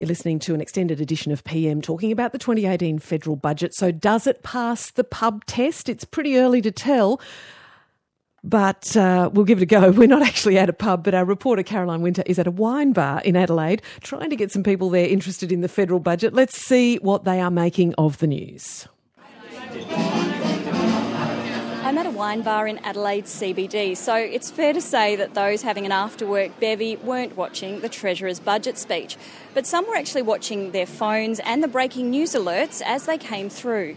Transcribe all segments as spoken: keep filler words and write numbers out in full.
You're listening to an extended edition of P M talking about the twenty eighteen federal budget. So does it pass the pub test? It's pretty early to tell, but uh, we'll give it a go. We're not actually at a pub, but our reporter Caroline Winter is at a wine bar in Adelaide trying to get some people there interested in the federal budget. Let's see what they are making of the news. I'm at a wine bar in Adelaide C B D, so it's fair to say that those having an after-work bevy weren't watching the Treasurer's budget speech. But some were actually watching their phones and the breaking news alerts as they came through.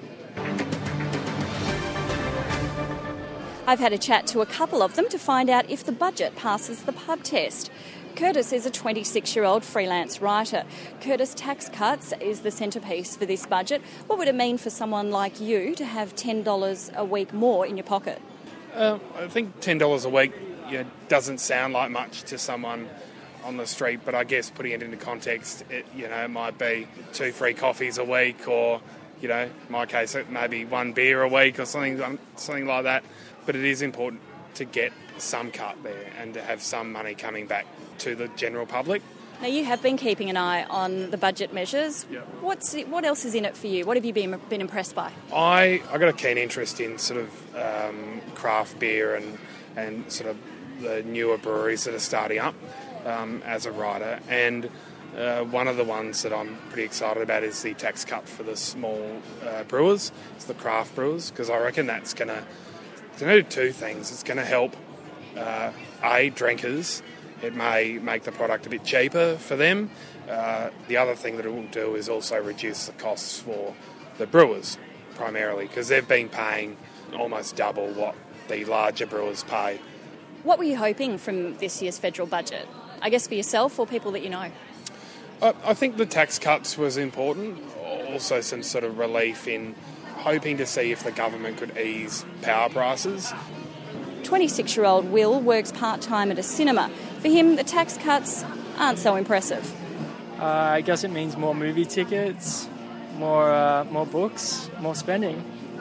I've had a chat to a couple of them to find out if the budget passes the pub test. Curtis is a twenty-six-year-old freelance writer. Curtis, tax cuts is the centrepiece for this budget. What would it mean for someone like you to have ten dollars a week more in your pocket? Uh, I think ten dollars a week you know, doesn't sound like much to someone on the street, but I guess putting it into context, it, you know, it might be two free coffees a week, or, you know, in my case, it may be one beer a week or something, something like that. But it is important to get some cut there and to have some money coming back to the general public. Now, you have been keeping an eye on the budget measures. Yep. What's it, what else is in it for you? What have you been been impressed by? I I got a keen interest in sort of um, craft beer and and sort of the newer breweries that are starting up um, as a writer. And uh, one of the ones that I'm pretty excited about is the tax cut for the small uh, brewers. It's the craft brewers, because I reckon that's going to do two things. It's going to help uh, a drinkers. It may make the product a bit cheaper for them. Uh, the other thing that it will do is also reduce the costs for the brewers, primarily, because they've been paying almost double what the larger brewers pay. What were you hoping from this year's federal budget? I guess for yourself or people that you know? I, I think the tax cuts was important. Also some sort of relief in hoping to see if the government could ease power prices. twenty-six-year-old Will works part-time at a cinema. For him, the tax cuts aren't so impressive. Uh, I guess it means more movie tickets, more uh, more books, more spending.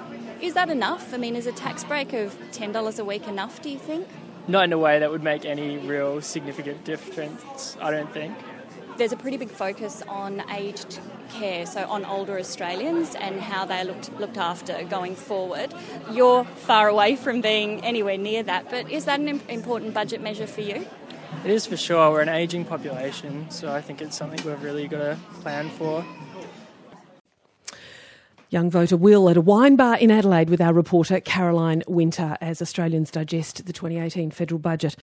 Is that enough? I mean, is a tax break of ten dollars a week enough, do you think? Not in a way that would make any real significant difference, I don't think. There's a pretty big focus on aged care, so on older Australians and how they're looked, looked after going forward. You're far away from being anywhere near that, but is that an important budget measure for you? It is for sure. We're an ageing population, so I think it's something we've really got to plan for. Young voter Will at a wine bar in Adelaide with our reporter Caroline Winter as Australians digest the twenty eighteen federal budget.